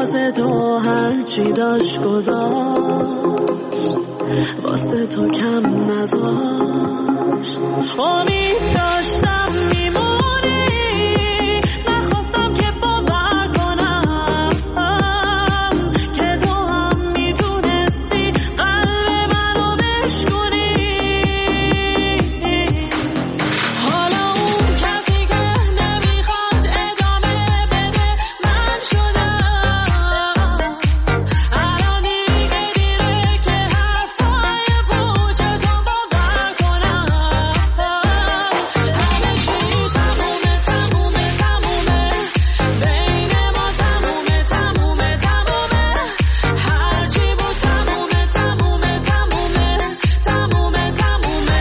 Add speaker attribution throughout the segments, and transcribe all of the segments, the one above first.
Speaker 1: واسه تو هرچی داشت گذاشت، واسه تو کم نذاشت. امید داشتم میمونی، نخواستم که باور کنم که تو هم میتونستی قلب منو بشکنی. حالا اون کسی که نمیخواد ادامه بده من شدم. الان دیگه دیره که حرفای پوچتو باور کنم. همه چی تمومه تمومه تمومه، بین ما تمومه تمومه تمومه، هرچی بود تمومه تمومه تمومه تمومه تمومه.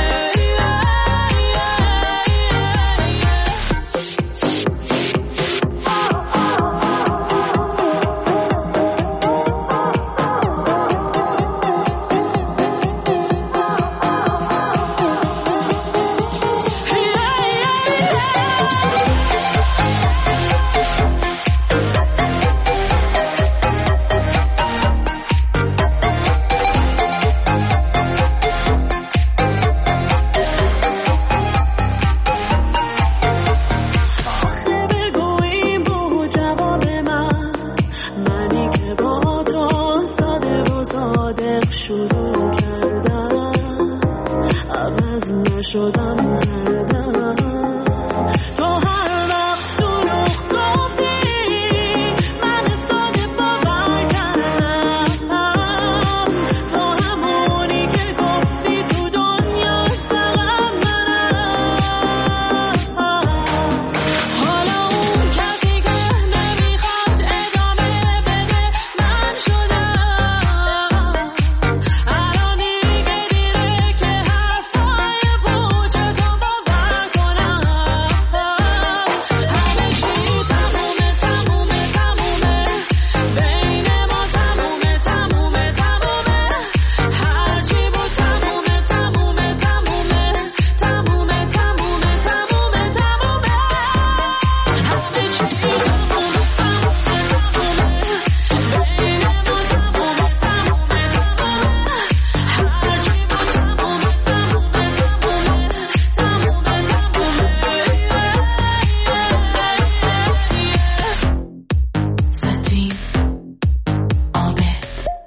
Speaker 1: آخه بگو این بود جواب منی که با تو ساده و صادق شروع کردم، عوض نشدم هر دم. تو هر وقت دروغ گفتی من ساده باور کردم، تو همونی که گفتی تو دنیا فقط منم. حالا اون کسی که نمیخواد ادامه بده من شدم. الان دیگه دیره که حرفای پوچتو باور کنم. همه چی تمومه تمومه تمومه، بین ما تمومه تمومه تمومه، هرچی بود تمومه تمومه تمومه تمومه تمومه تمومه تمومه. همه چی تمومه تمومه تمومه، بین ما سطین آمد.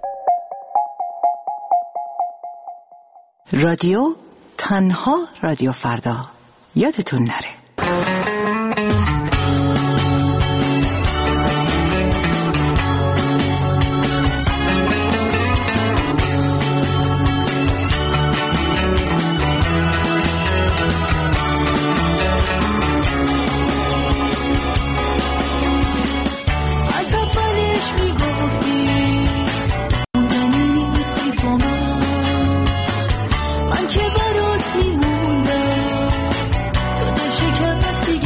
Speaker 2: رادیو تنها رادیو فردا، یادتون نره.
Speaker 1: از اولش میگفتی موندنی نیستی با من که برات میموندم. تو شکستی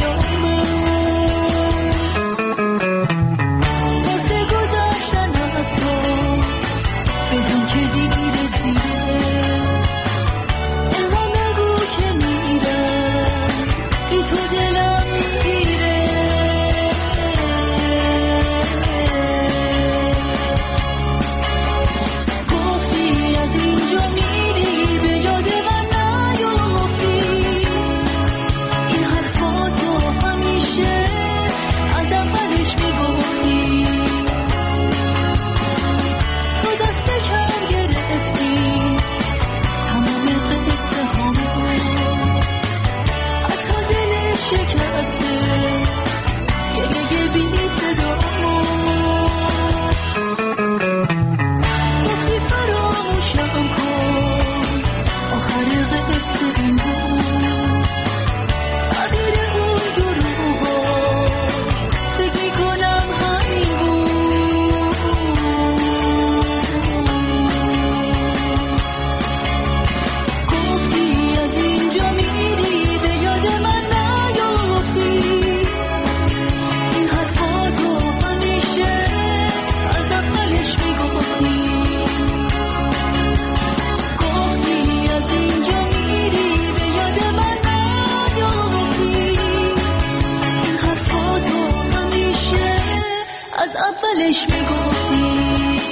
Speaker 1: از اولش میگفتی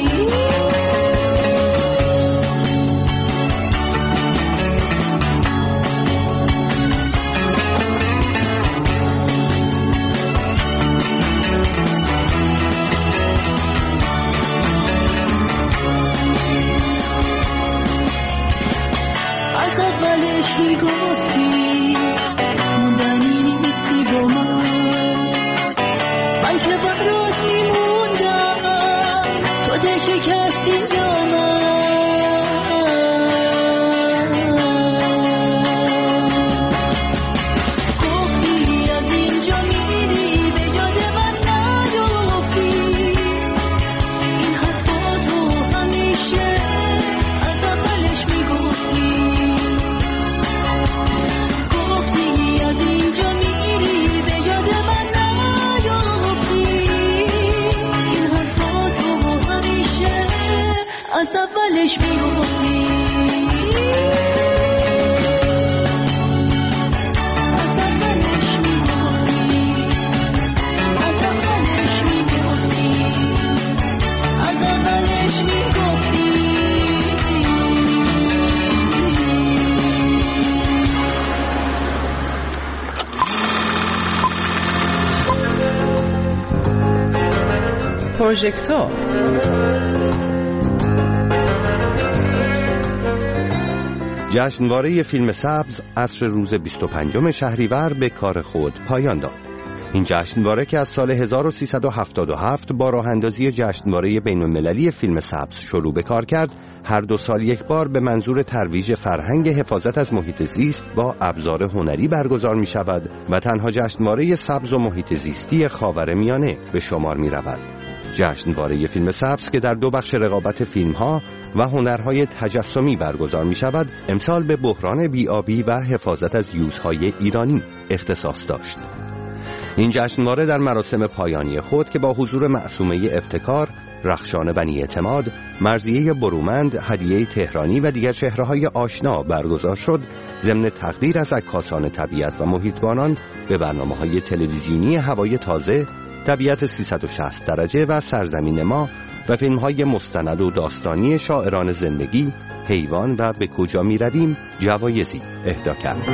Speaker 1: میگفتی موندنی نیستی با من که برات میموندم تو ده شکستی یا من گفتی از اینجا میری به یاد من نیافتی این حرفا تو همیشه از اولش میگفتی از اولش میگفتی
Speaker 2: پروژکتور
Speaker 3: جشنواره فیلم سبز عصر روز 25 شهریور به کار خود پایان داد. این جشنواره که از سال 1377 با راه اندازی جشنواره بین‌المللی فیلم سبز شروع به کار کرد، هر 2 سال یک بار به منظور ترویج فرهنگ حفاظت از محیط زیست با ابزار هنری برگزار می شود و تنها جشنواره سبز و محیط زیستی خاورمیانه به شمار می رود. جشنواره فیلم سبز که در 2 بخش رقابت فیلم‌ها و هنرهای تجسمی برگزار می شود، امسال به بحران بی‌آبی و حفاظت از یوزهای ایرانی اختصاص داشت. این جشنواره در مراسم پایانی خود که با حضور معصومه ابتکار، رخشان بنی اعتماد، مرضیه برومند، هدیه تهرانی و دیگر چهره‌های آشنا برگزار شد، ضمن تقدیر از عکاسان طبیعت و محیطبانان به برنامه‌های تلویزیونی هوای تازه، طبیعت 360 درجه و سرزمین ما و فیلم‌های مستند و داستانی شاعران زندگی، حیوان و به کجا می رویم جوایزی اهدا کرد.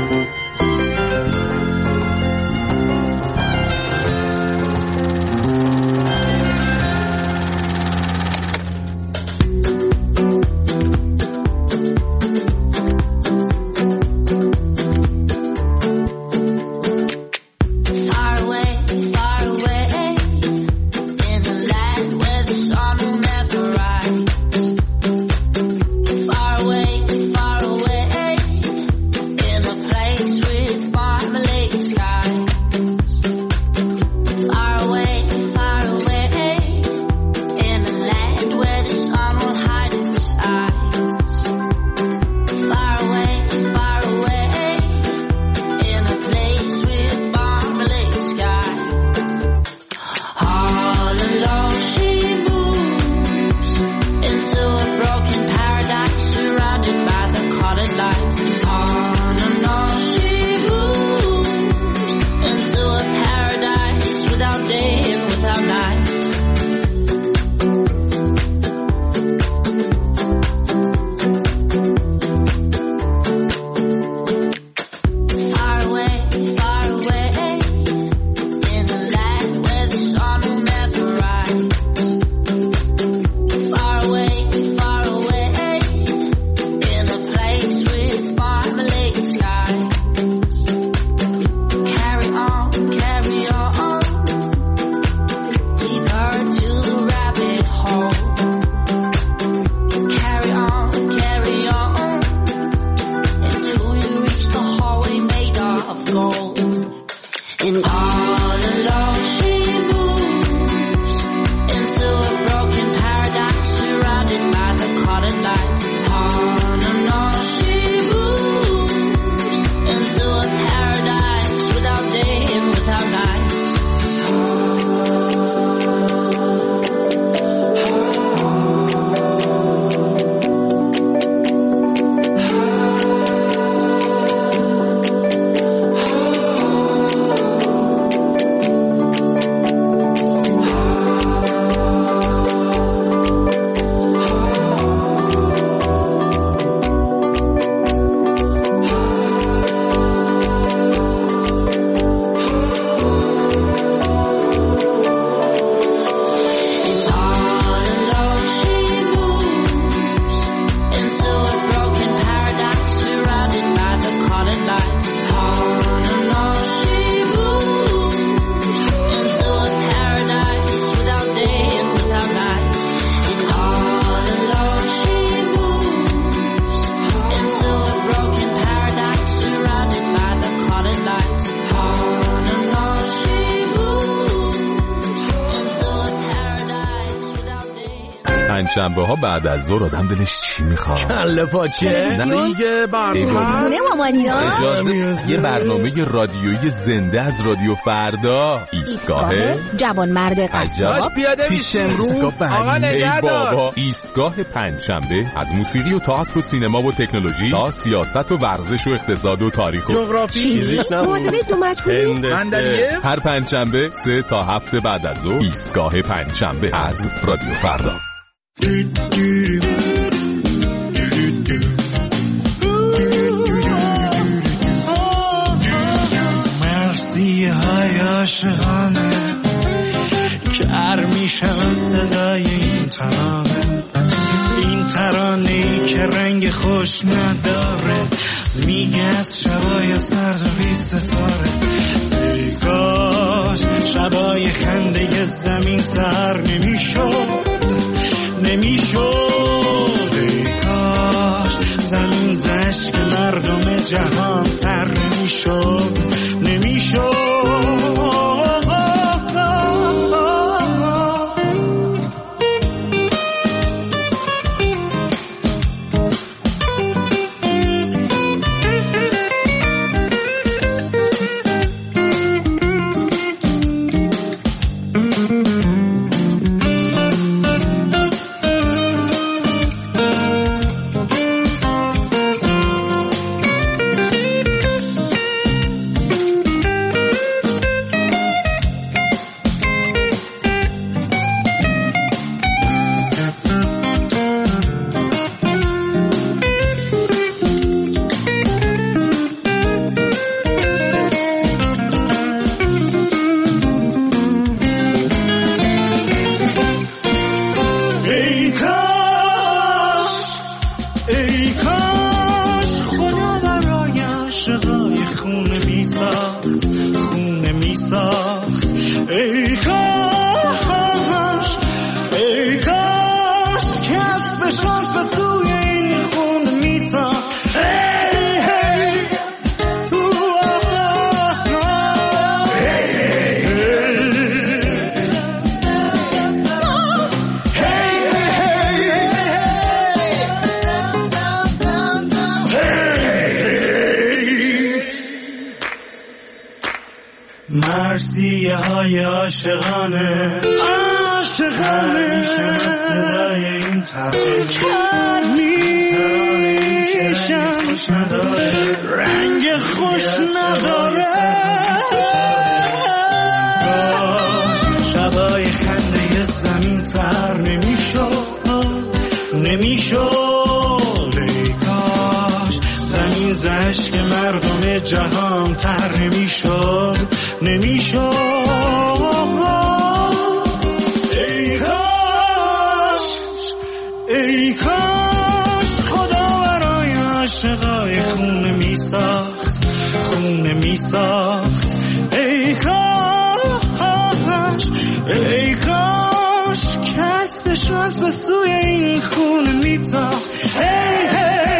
Speaker 4: پنجشنبه ها بعد از ظهر آدم دلش چی میخواد؟
Speaker 5: کله پاچه.
Speaker 4: نه دیگه
Speaker 6: خونه مامانینا.
Speaker 4: اجازه یه برنامه رادیویی زنده از رادیو فردا. ایستگاه
Speaker 6: جوانمرد قصاب.
Speaker 5: پیاده میشیم رو آقا نگهدار.
Speaker 4: بابا ایستگاه پنجشنبه از موسیقی و تئاتر و سینما و تکنولوژی تا سیاست و ورزش و اقتصاد و تاریخ و
Speaker 5: جغرافی،
Speaker 6: معادله دو مجهولی.
Speaker 5: هندسه.
Speaker 4: هر پنجشنبه 3 تا 7 بعد از ظهر ایستگاه پنجشنبه از رادیو فردا.
Speaker 7: مرسی های عاشقانه کر میشم صدای این ترانه‌ای که رنگ خوش نداره، میگه از شبای سرد و بی ستاره. ای کاش شبای خنده زمین سر نمیشد. ای کاش زمین زشک مردم جهان تر نمیشد. مرسی های عاشقانه صدای این ترانه میشم رنگ خوش نداره. شبای خنده زمین تر نمیشد. ای کاش زمین زشک مردم جهان تر نمیشد. ای کاش خدا برای عاشقای خونه میساخت. ای کاش کسبش از به سوی این خونه میتاخت.